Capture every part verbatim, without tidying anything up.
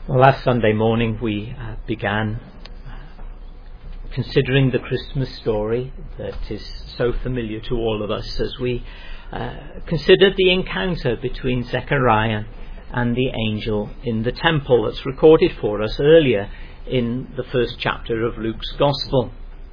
Well, last Sunday morning we uh, began considering the Christmas story that is so familiar to all of us as we uh, considered the encounter between Zechariah and the angel in the temple that's recorded for us earlier in the first chapter of Luke's Gospel.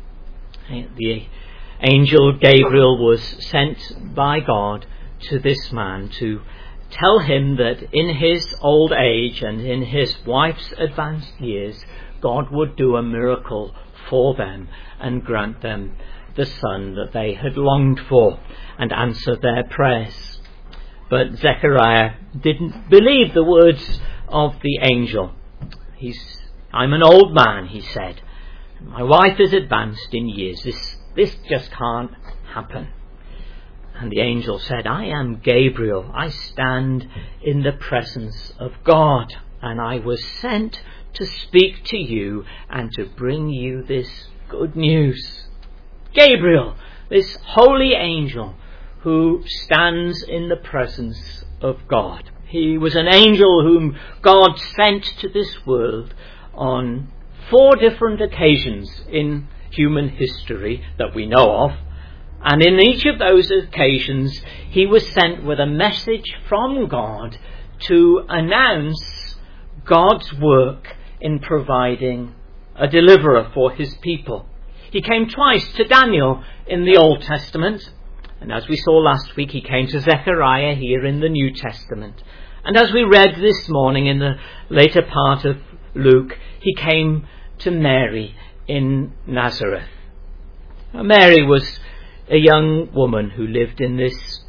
The angel Gabriel was sent by God to this man to tell him that in his old age and in his wife's advanced years, God would do a miracle for them and grant them the son that they had longed for and answer their prayers. But Zechariah didn't believe the words of the angel. He's, I'm an old man, he said. My wife is advanced in years. This, this just can't happen. And the angel said, I am Gabriel. I stand in the presence of God, and I was sent to speak to you and to bring you this good news. Gabriel, this holy angel who stands in the presence of God. He was an angel whom God sent to this world on four different occasions in human history that we know of. And in each of those occasions, he was sent with a message from God to announce God's work in providing a deliverer for his people. He came twice to Daniel in the Old Testament. And as we saw last week, he came to Zechariah here in the New Testament. And as we read this morning in the later part of Luke, he came to Mary in Nazareth. Now, Mary was a young woman who lived in this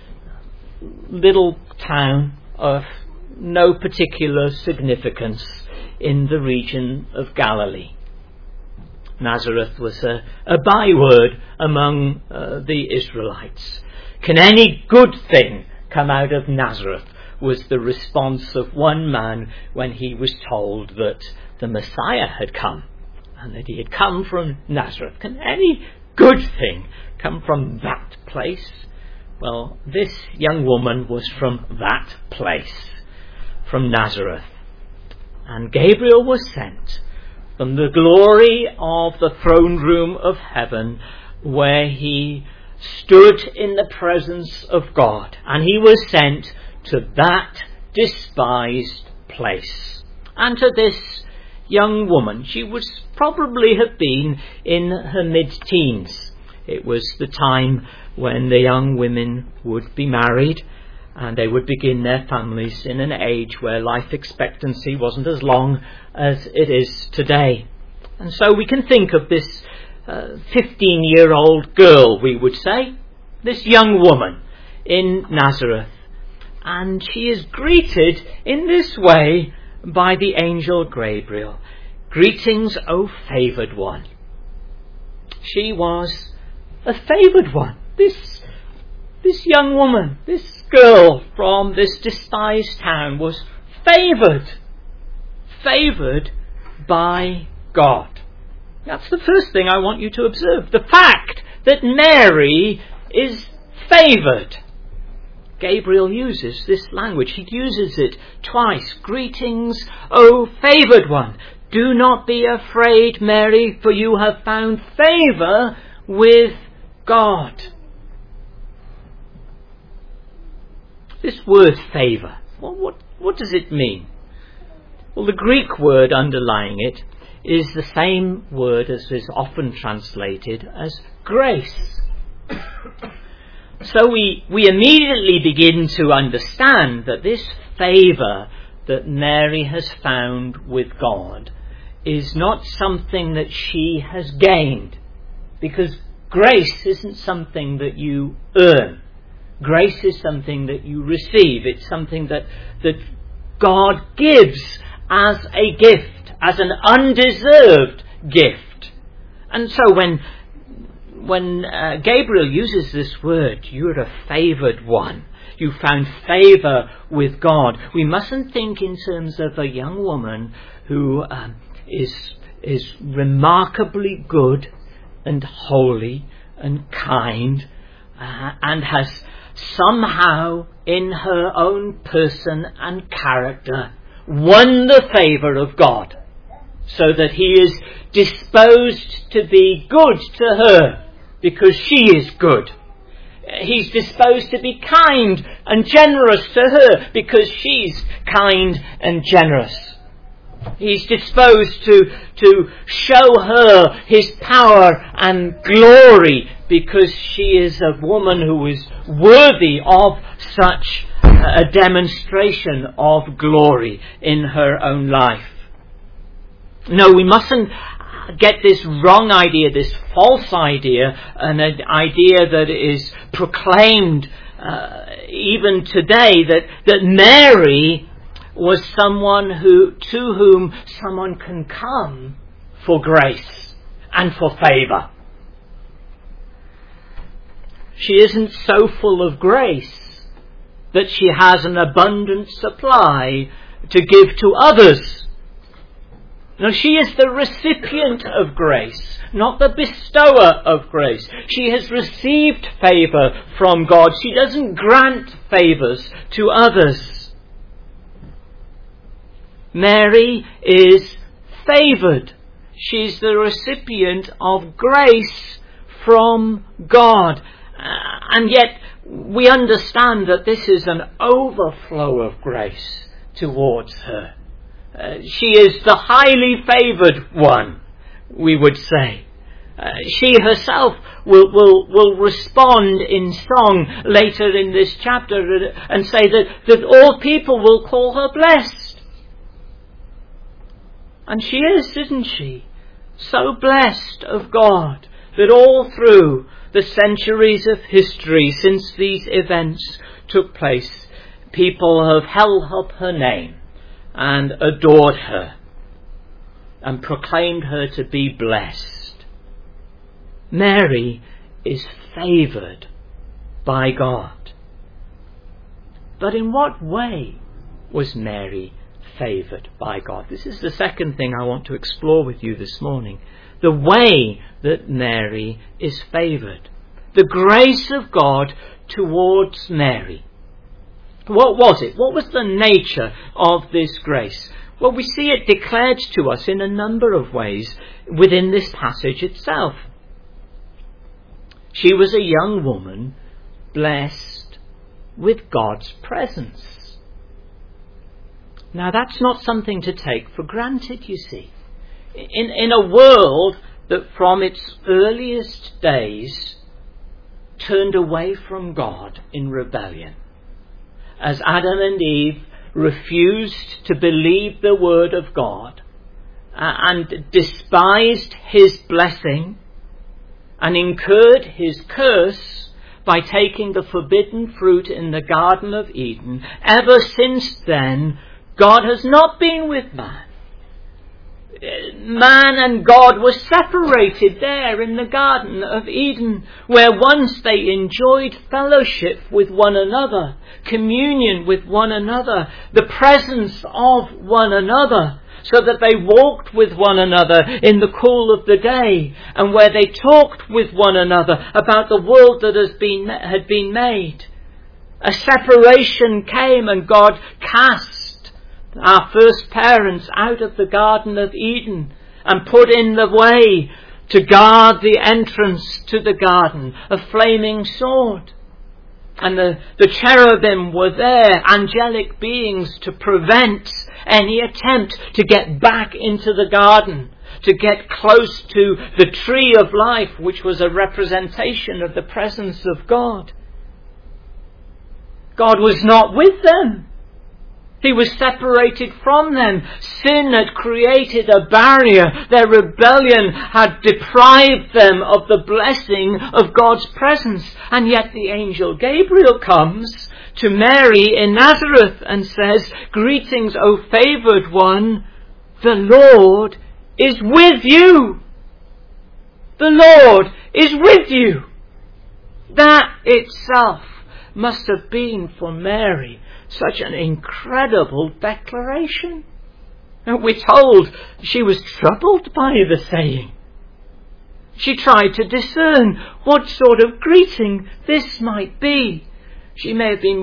little town of no particular significance in the region of Galilee. Nazareth was a, a byword among uh, the Israelites. Can any good thing come out of Nazareth? Was the response of one man when he was told that the Messiah had come and that he had come from Nazareth. Can any good thing come from that place? Well, this young woman was from that place, from Nazareth. And Gabriel was sent from the glory of the throne room of heaven, where he stood in the presence of God. And he was sent to that despised place. And to this young woman, she would probably have been in her mid-teens. It was the time when the young women would be married and they would begin their families in an age where life expectancy wasn't as long as it is today. And so we can think of this uh, fifteen-year-old girl, we would say, this young woman in Nazareth. And she is greeted in this way by the angel Gabriel. Greetings, O favoured one. She was a favoured one. This, this young woman, this girl from this despised town was favoured. Favoured by God. That's the first thing I want you to observe. The fact that Mary is favoured. Gabriel uses this language. He uses it twice. Greetings, O favoured one. Do not be afraid, Mary, for you have found favour with God. This word favour, well, what, what does it mean? Well, the Greek word underlying it is the same word as is often translated as grace. So we, we immediately begin to understand that this favour that Mary has found with God is not something that she has gained, because grace isn't something that you earn. Grace is something that you receive. It's something that, that God gives as a gift, as an undeserved gift. And so when when uh, Gabriel uses this word, you're a favoured one, you found favour with God, we mustn't think in terms of a young woman who um, is is remarkably good and holy and kind uh, and has somehow in her own person and character won the favour of God, so that he is disposed to be good to her because she is good. He's disposed to be kind and generous to her because she's kind and generous. He's disposed to, to show her his power and glory because she is a woman who is worthy of such a demonstration of glory in her own life. No, we mustn't get this wrong idea, this false idea, an idea that is proclaimed uh, even today, that, that Mary was someone who to whom someone can come for grace and for favour. She isn't so full of grace that she has an abundant supply to give to others. No, she is the recipient of grace, not the bestower of grace. She has received favour from God. She doesn't grant favours to others. Mary is favoured. She's the recipient of grace from God. Uh, and yet we understand that this is an overflow of grace towards her. Uh, she is the highly favoured one, we would say. Uh, she herself will, will, will respond in song later in this chapter and say that, that all people will call her blessed. And she is, isn't she? So blessed of God that all through the centuries of history since these events took place, people have held up her name and adored her and proclaimed her to be blessed. Mary is favoured by God. But in what way was Mary favoured by God? This is the second thing I want to explore with you this morning. The way that Mary is favoured. The grace of God towards Mary. What was it? What was the nature of this grace? Well, we see it declared to us in a number of ways within this passage itself. She was a young woman blessed with God's presence. Now, that's not something to take for granted, you see. In, in a world that from its earliest days turned away from God in rebellion, as Adam and Eve refused to believe the word of God uh, and despised his blessing and incurred his curse by taking the forbidden fruit in the Garden of Eden, ever since then, God has not been with man. Man and God were separated there in the Garden of Eden, where once they enjoyed fellowship with one another, communion with one another, the presence of one another, so that they walked with one another in the cool of the day, and where they talked with one another about the world that has been, had been made. A separation came, and God cast our first parents out of the Garden of Eden and put in the way to guard the entrance to the garden a flaming sword. And the, the cherubim were there, angelic beings, to prevent any attempt to get back into the garden, to get close to the tree of life, which was a representation of the presence of God. God was not with them. He was separated from them. Sin had created a barrier. Their rebellion had deprived them of the blessing of God's presence. And yet the angel Gabriel comes to Mary in Nazareth and says, "Greetings, O favoured one, the Lord is with you." The Lord is with you. That itself must have been for Mary such an incredible declaration. And we're told she was troubled by the saying. She tried to discern what sort of greeting this might be. She may have been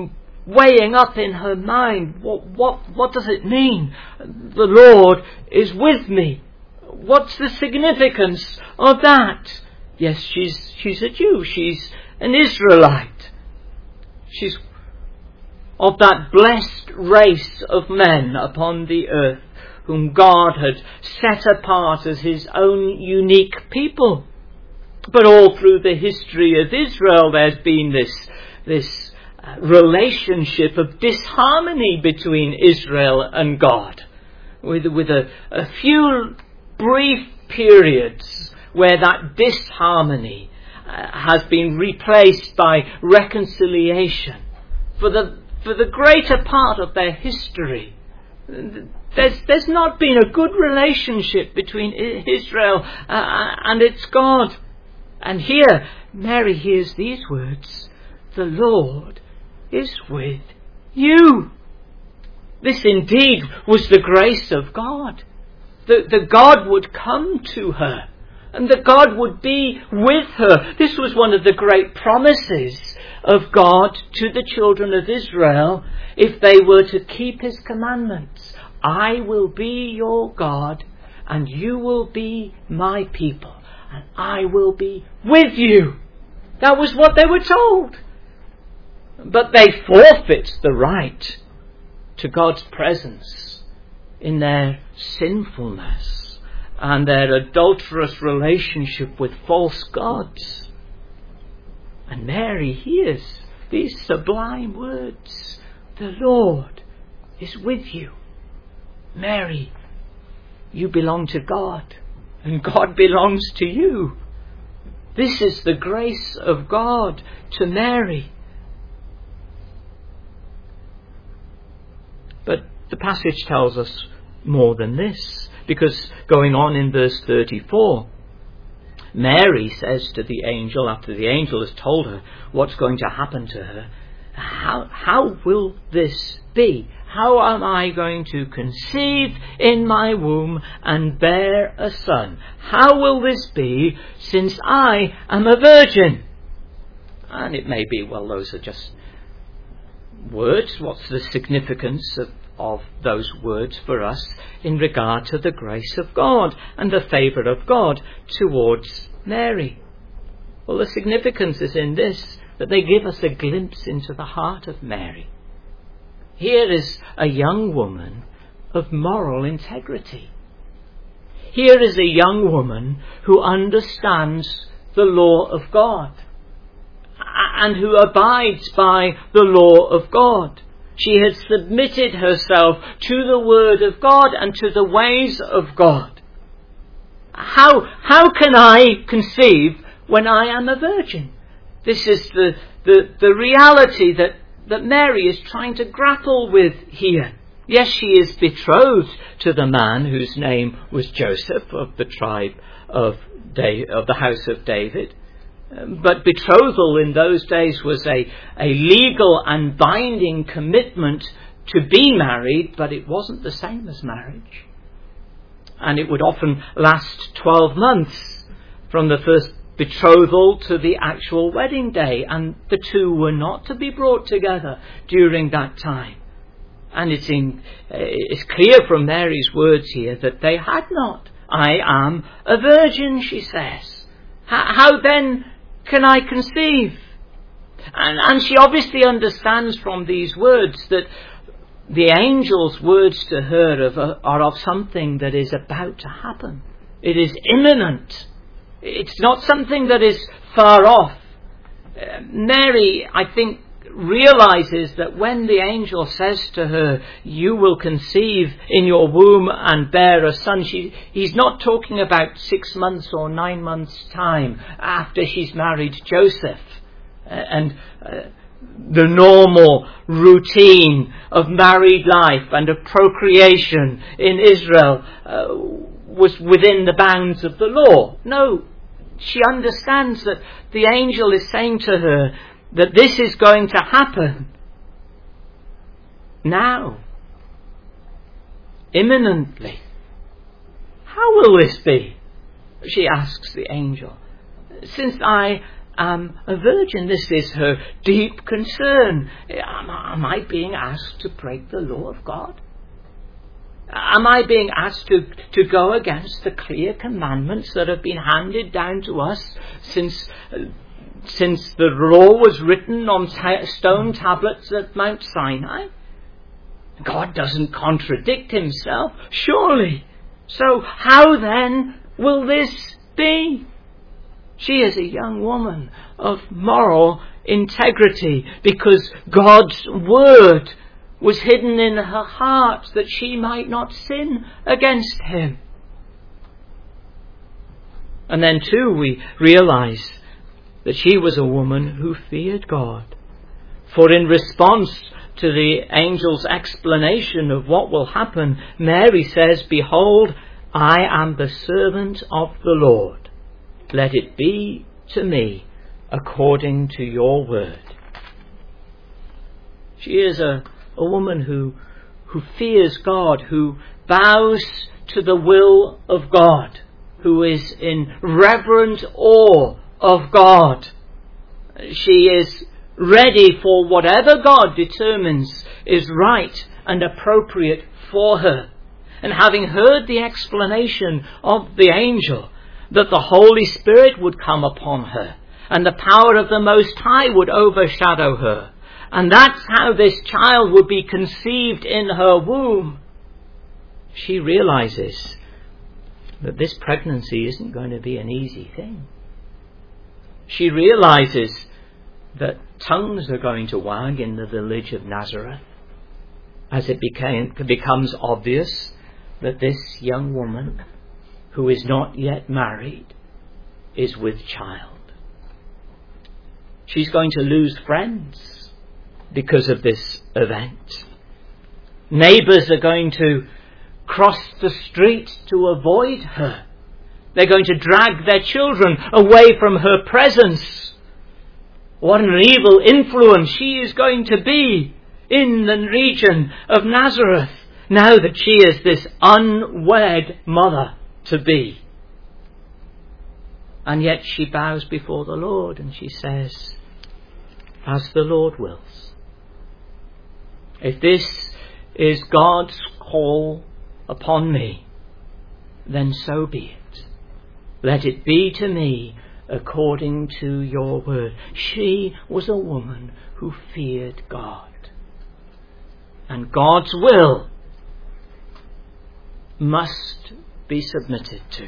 weighing up in her mind. What, what, what does it mean? The Lord is with me. What's the significance of that? Yes, she's, she's a Jew. She's an Israelite. She's of that blessed race of men upon the earth whom God had set apart as his own unique people. But all through the history of Israel there's been this, this relationship of disharmony between Israel and God, with, with a, a few brief periods where that disharmony uh, has been replaced by reconciliation. For the, for the greater part of their history, There's, there's not been a good relationship between Israel uh, and its God. And here, Mary hears these words, "The Lord is with you." This indeed was the grace of God. That, that God would come to her and that God would be with her. This was one of the great promises of God to the children of Israel if they were to keep his commandments. "I will be your God, and you will be my people, and I will be with you." That was what they were told. But they forfeit the right to God's presence in their sinfulness and their adulterous relationship with false gods. And Mary hears these sublime words, "The Lord is with you." Mary, you belong to God, and God belongs to you. This is the grace of God to Mary. But the passage tells us more than this, because going on in verse thirty-four, Mary says to the angel, after the angel has told her what's going to happen to her, how, how will this be? How am I going to conceive in my womb and bear a son? How will this be, since I am a virgin? And it may be, well, those are just words. What's the significance of, of those words for us in regard to the grace of God and the favour of God towards Mary? Well, the significance is in this, that they give us a glimpse into the heart of Mary. Here is a young woman of moral integrity. Here is a young woman who understands the law of God and who abides by the law of God. She has submitted herself to the word of God and to the ways of God. How, how can I conceive when I am a virgin? This is the, the, the reality that that Mary is trying to grapple with here. Yes, she is betrothed to the man whose name was Joseph, of the tribe of, da- of the house of David. But betrothal in those days was a, a legal and binding commitment to be married, but it wasn't the same as marriage. And it would often last twelve months from the first betrothal to the actual wedding day, and the two were not to be brought together during that time. And it's in it's clear from Mary's words here that they had not. "I am a virgin," she says. How then can I conceive? And, and she obviously understands from these words that the angel's words to her of, are of something that is about to happen. It is imminent. It's not something that is far off. Uh, Mary, I think, realizes that when the angel says to her, "You will conceive in your womb and bear a son," she, he's not talking about six months or nine months' time after she's married Joseph. Uh, and uh, the normal routine of married life and of procreation in Israel uh, was within the bounds of the law. No. She understands that the angel is saying to her that this is going to happen now, imminently. "How will this be?" she asks the angel, "since I am a virgin. This is her deep concern. Am, am I being asked to break the law of God? Am I being asked to, to go against the clear commandments that have been handed down to us since, uh, since the law was written on ta- stone tablets at Mount Sinai? God doesn't contradict himself, surely. So how then will this be? She is a young woman of moral integrity because God's word was hidden in her heart that she might not sin against him. And then too we realize that she was a woman who feared God. For in response to the angel's explanation of what will happen, Mary says, "Behold, I am the servant of the Lord. Let it be to me according to your word." She is a, a woman who, who fears God, who bows to the will of God, who is in reverent awe of God. She is ready for whatever God determines is right and appropriate for her. And having heard the explanation of the angel that the Holy Spirit would come upon her and the power of the Most High would overshadow her, and that's how this child would be conceived in her womb, she realizes that this pregnancy isn't going to be an easy thing. She realizes that tongues are going to wag in the village of Nazareth as it became, becomes obvious that this young woman, who is not yet married, is with child. She's going to lose friends because of this event. Neighbours are going to cross the street to avoid her. They're going to drag their children away from her presence. What an evil influence she is going to be in the region of Nazareth, now that she is this unwed mother-to-be. And yet she bows before the Lord and she says, "As the Lord wills." If this is God's call upon me, then so be it. Let it be to me according to your word. She was a woman who feared God. And God's will must be submitted to.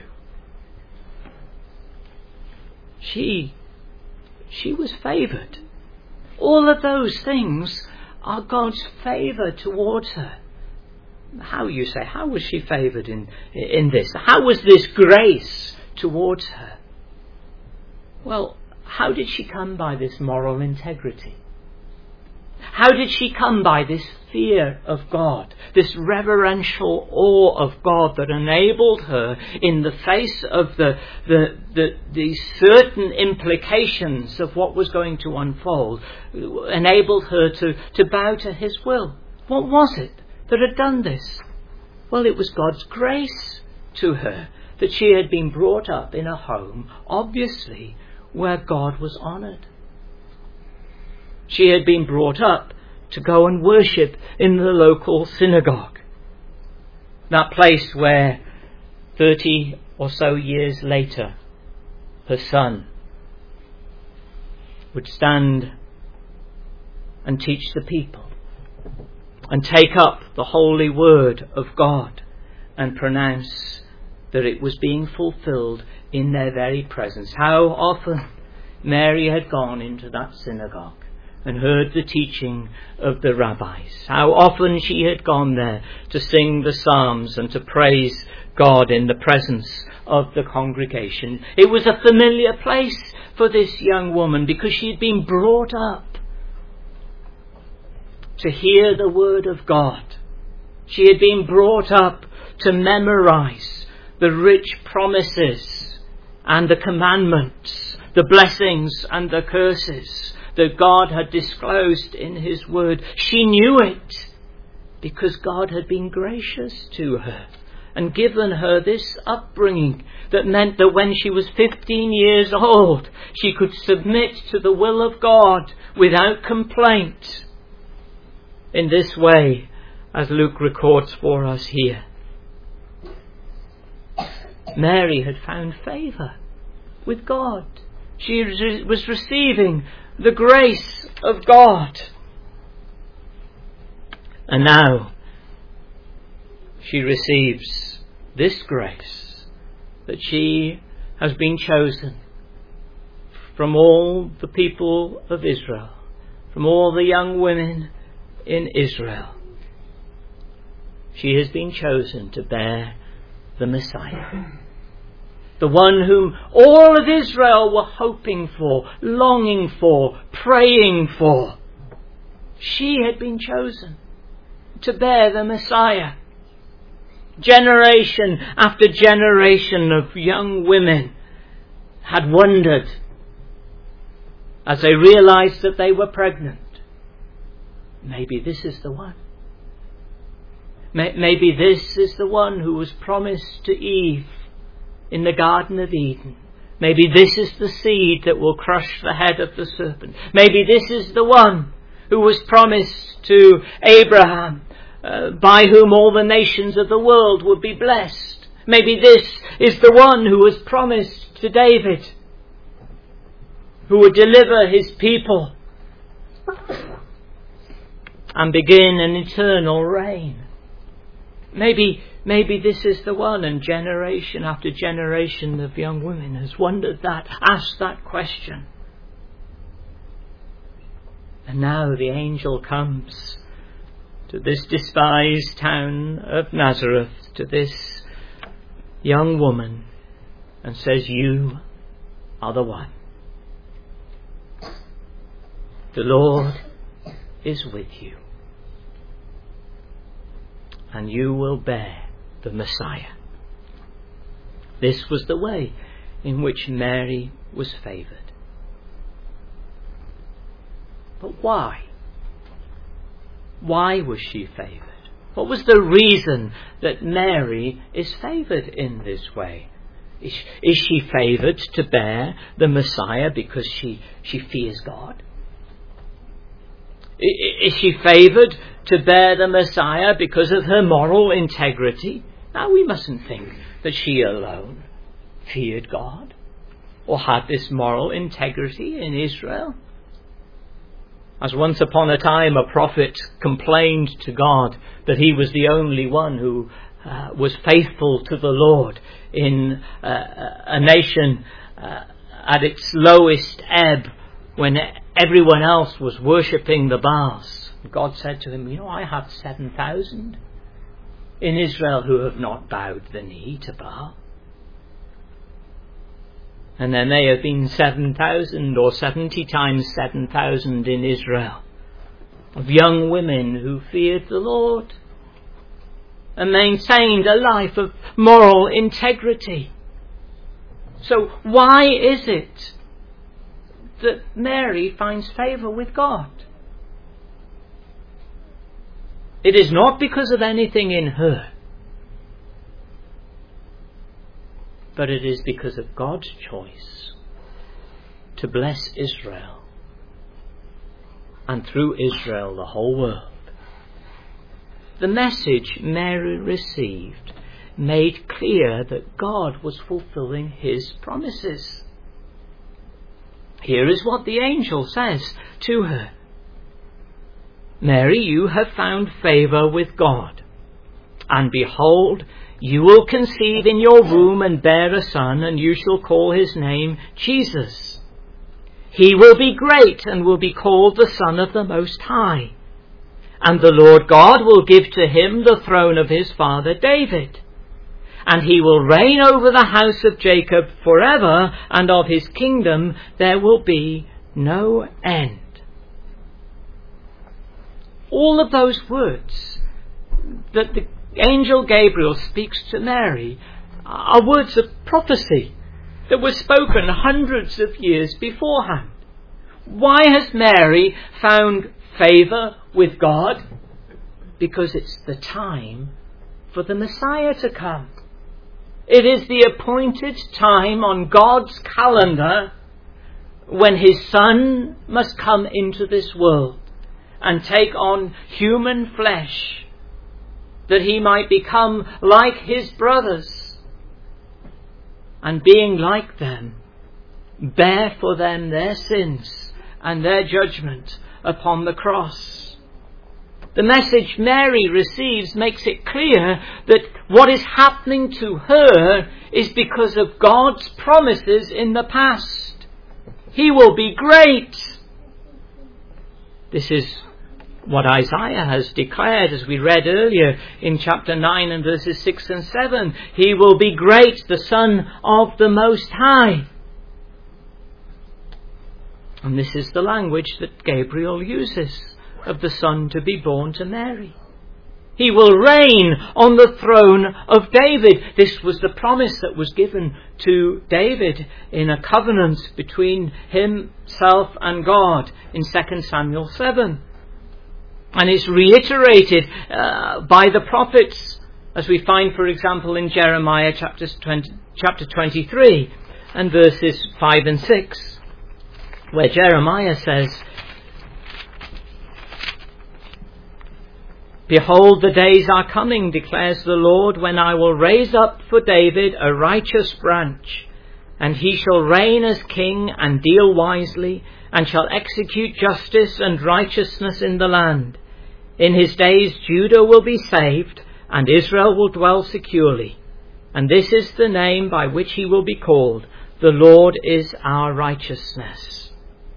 She, she was favoured. All of those things are God's favour towards her. How, you say, how was she favoured in, in this? How was this grace towards her? Well, how did she come by this moral integrity? How did she come by this fear of God, this reverential awe of God that enabled her, in the face of the, the, the, the certain implications of what was going to unfold, enabled her to, to bow to his will? What was it that had done this? Well, it was God's grace to her, that she had been brought up in a home, obviously, where God was honoured. She had been brought up to go and worship in the local synagogue. That place where thirty or so years later her son would stand and teach the people and take up the holy word of God and pronounce that it was being fulfilled in their very presence. How often Mary had gone into that synagogue and heard the teaching of the rabbis. How often she had gone there to sing the psalms and to praise God in the presence of the congregation. It was a familiar place for this young woman because she had been brought up to hear the word of God. She had been brought up to memorize the rich promises and the commandments, the blessings and the curses that God had disclosed in his word. She knew it because God had been gracious to her and given her this upbringing that meant that when she was fifteen years old, she could submit to the will of God without complaint. In this way, as Luke records for us here, Mary had found favour with God. She was receiving the grace of God. And now she receives this grace, that she has been chosen from all the people of Israel, from all the young women in Israel. She has been chosen to bear the Messiah, the one whom all of Israel were hoping for, longing for, praying for. She had been chosen to bear the Messiah. Generation after generation of young women had wondered as they realized that they were pregnant. Maybe this is the one. Maybe this is the one who was promised to Eve in the Garden of Eden. Maybe this is the seed that will crush the head of the serpent. Maybe this is the one who was promised to Abraham, uh, by whom all the nations of the world would be blessed. Maybe this is the one who was promised to David, who would deliver his people and begin an eternal reign. Maybe, maybe this is the one, and generation after generation of young women has wondered that, asked that question. And now the angel comes to this despised town of Nazareth, to this young woman, and says, "You are the one. The Lord is with you, and you will bear the Messiah." This was the way in which Mary was favoured. But why? Why was she favoured? What was the reason that Mary is favoured in this way? Is, is she favoured to bear the Messiah because she, she fears God? Is she favoured to bear the Messiah because of her moral integrity? Now, we mustn't think that she alone feared God or had this moral integrity in Israel. As once upon a time a prophet complained to God that he was the only one who uh, was faithful to the Lord in uh, a nation uh, at its lowest ebb, when everyone else was worshipping the Baals. God said to him, "You know, I have seven thousand in Israel who have not bowed the knee to Baal." And there may have been seven thousand or seventy times seven thousand in Israel of young women who feared the Lord and maintained a life of moral integrity. So why is it that Mary finds favour with God? It is not because of anything in her, but it is because of God's choice to bless Israel, and through Israel the whole world. The message Mary received made clear that God was fulfilling his promises. Here is what the angel says to her: "Mary, you have found favour with God, and behold, you will conceive in your womb and bear a son, and you shall call his name Jesus. He will be great and will be called the Son of the Most High. And the Lord God will give to him the throne of his father David. And he will reign over the house of Jacob forever, and of his kingdom there will be no end." All of those words that the angel Gabriel speaks to Mary are words of prophecy that were spoken hundreds of years beforehand. Why has Mary found favour with God? Because it's the time for the Messiah to come. It is the appointed time on God's calendar when his Son must come into this world and take on human flesh, that he might become like his brothers, and being like them, bear for them their sins and their judgment upon the cross. The message Mary receives makes it clear that what is happening to her is because of God's promises in the past. He will be great. This is what Isaiah has declared, as we read earlier in chapter nine and verses six and seven. He will be great, the Son of the Most High. And this is the language that Gabriel uses of the Son to be born to Mary. He will reign on the throne of David. This was the promise that was given to David in a covenant between himself and God in Second Samuel seven. And it's reiterated uh, by the prophets, as we find, for example, in Jeremiah chapter twenty, chapter twenty-three and verses five and six, where Jeremiah says, "Behold, the days are coming, declares the Lord, when I will raise up for David a righteous branch, and he shall reign as king and deal wisely, and shall execute justice and righteousness in the land. In his days Judah will be saved, and Israel will dwell securely. And this is the name by which he will be called, the Lord is our righteousness."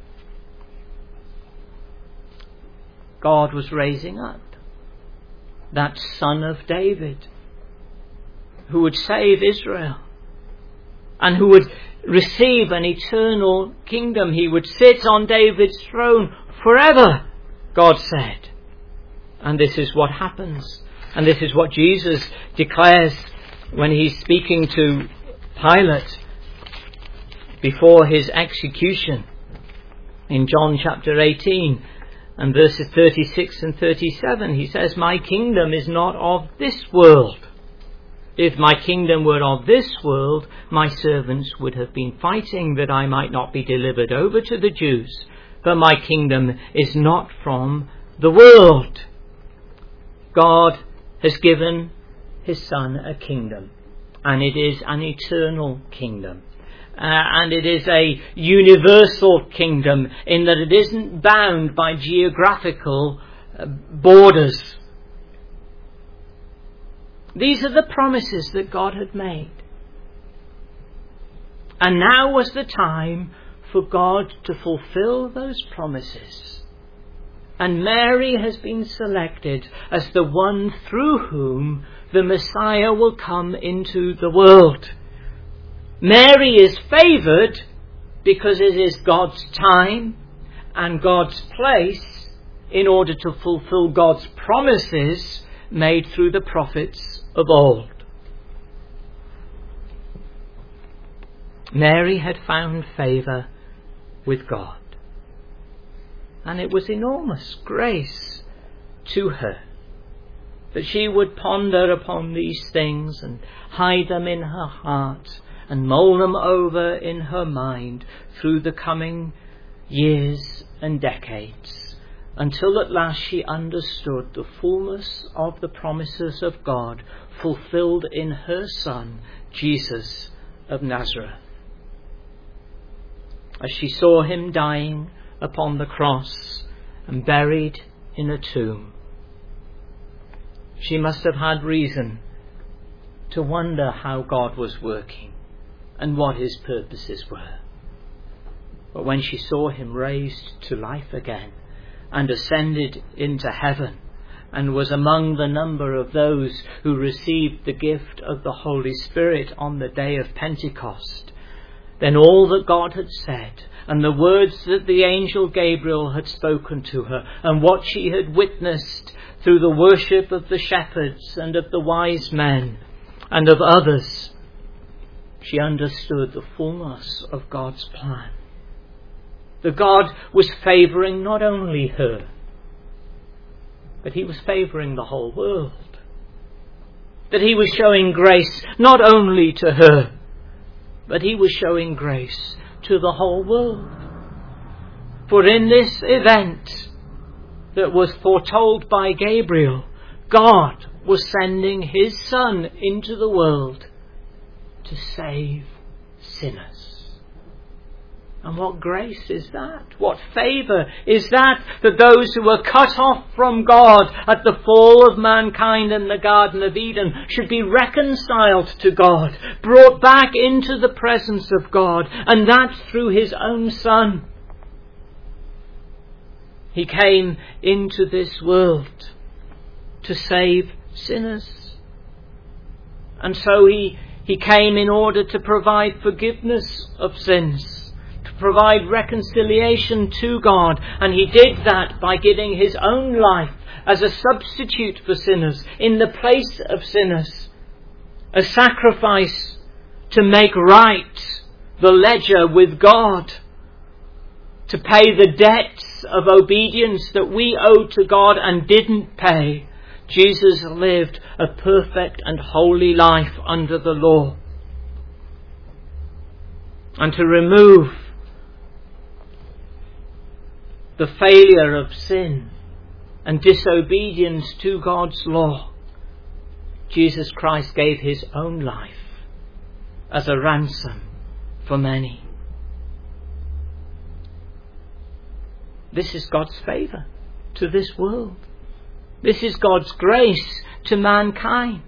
God was raising up that Son of David, who would save Israel and who would receive an eternal kingdom. He would sit on David's throne forever, God said. And this is what happens. And this is what Jesus declares when he's speaking to Pilate before his execution in John chapter eighteen. And verses thirty-six and thirty-seven, he says, "My kingdom is not of this world. If my kingdom were of this world, my servants would have been fighting that I might not be delivered over to the Jews. But my kingdom is not from the world." God has given his Son a kingdom, and it is an eternal kingdom. Uh, and it is a universal kingdom in that it isn't bound by geographical uh, borders. These are the promises that God had made. And now was the time for God to fulfill those promises. And Mary has been selected as the one through whom the Messiah will come into the world. Mary is favoured because it is God's time and God's place in order to fulfill God's promises made through the prophets of old. Mary had found favour with God, and it was enormous grace to her that she would ponder upon these things and hide them in her heart and mull them over in her mind through the coming years and decades, until at last she understood the fullness of the promises of God fulfilled in her Son, Jesus of Nazareth. As she saw him dying upon the cross and buried in a tomb, she must have had reason to wonder how God was working and what his purposes were. But when she saw him raised to life again and ascended into heaven and was among the number of those who received the gift of the Holy Spirit on the day of Pentecost, then all that God had said and the words that the angel Gabriel had spoken to her and what she had witnessed through the worship of the shepherds and of the wise men and of others, she understood the fullness of God's plan. That God was favouring not only her, but he was favouring the whole world. that he was showing grace not only to her, but he was showing grace to the whole world. For in this event that was foretold by Gabriel, God was sending his Son into the world to save sinners. And what grace is that? What favour is that? That those who were cut off from God at the fall of mankind in the Garden of Eden should be reconciled to God, brought back into the presence of God, and that through his own Son. He came into this world to save sinners. And so he, he came in order to provide forgiveness of sins, provide reconciliation to God, and he did that by giving his own life as a substitute for sinners, in the place of sinners, a sacrifice to make right the ledger with God, to pay the debts of obedience that we owed to God and didn't pay. Jesus lived a perfect and holy life under the law. And to remove the failure of sin and disobedience to God's law, Jesus Christ gave his own life as a ransom for many. This is God's favour to this world. This is God's grace to mankind.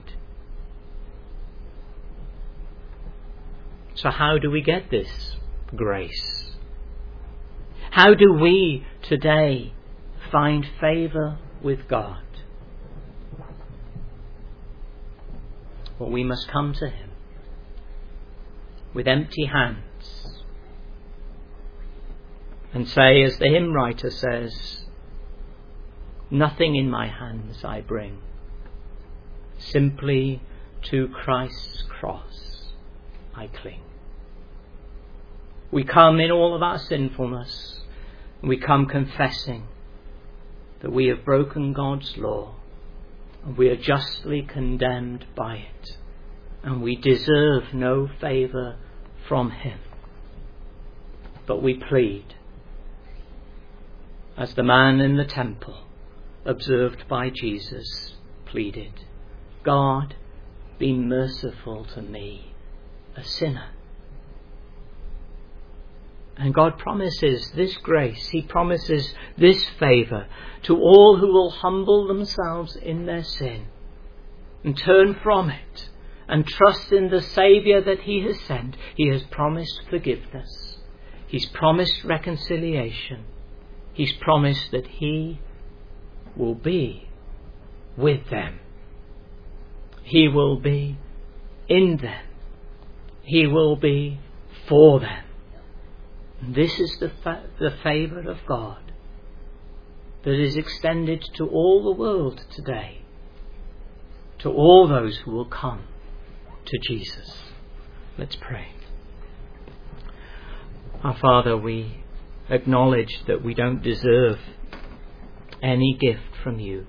So how do we get this grace? How do we today find favour with God? Well, we must come to him with empty hands and say, as the hymn writer says, nothing in my hands I bring, simply to Christ's cross I cling. We come in all of our sinfulness. We come confessing that we have broken God's law, and we are justly condemned by it, and we deserve no favour from him. But we plead, as the man in the temple, observed by Jesus, pleaded, God, be merciful to me, a sinner. And God promises this grace, he promises this favour to all who will humble themselves in their sin and turn from it and trust in the Saviour that he has sent. He has promised forgiveness. He's promised reconciliation. He's promised that he will be with them. He will be in them. He will be for them. This is the fa- the favour of God that is extended to all the world today, to all those who will come to Jesus. Let's pray. Our Father, we acknowledge that we don't deserve any gift from you.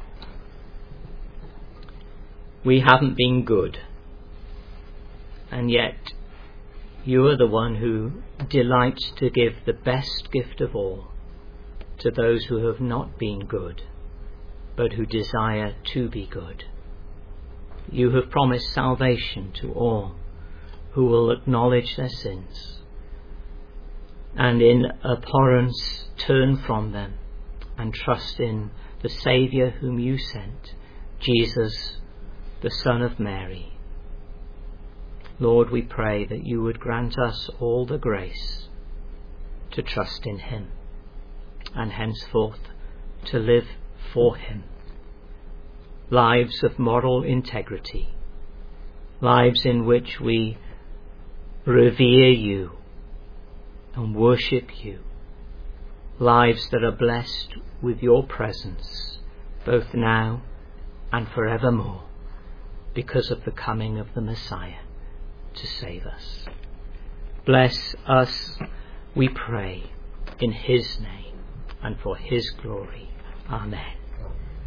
We haven't been good, and yet you are the one who delights to give the best gift of all to those who have not been good, but who desire to be good. You have promised salvation to all who will acknowledge their sins and in abhorrence turn from them and trust in the Saviour whom you sent, Jesus, the Son of Mary. Lord, we pray that you would grant us all the grace to trust in him and henceforth to live for him. Lives of moral integrity, lives in which we revere you and worship you, lives that are blessed with your presence both now and forevermore because of the coming of the Messiah to save us. Bless us, we pray, in his name and for his glory. Amen.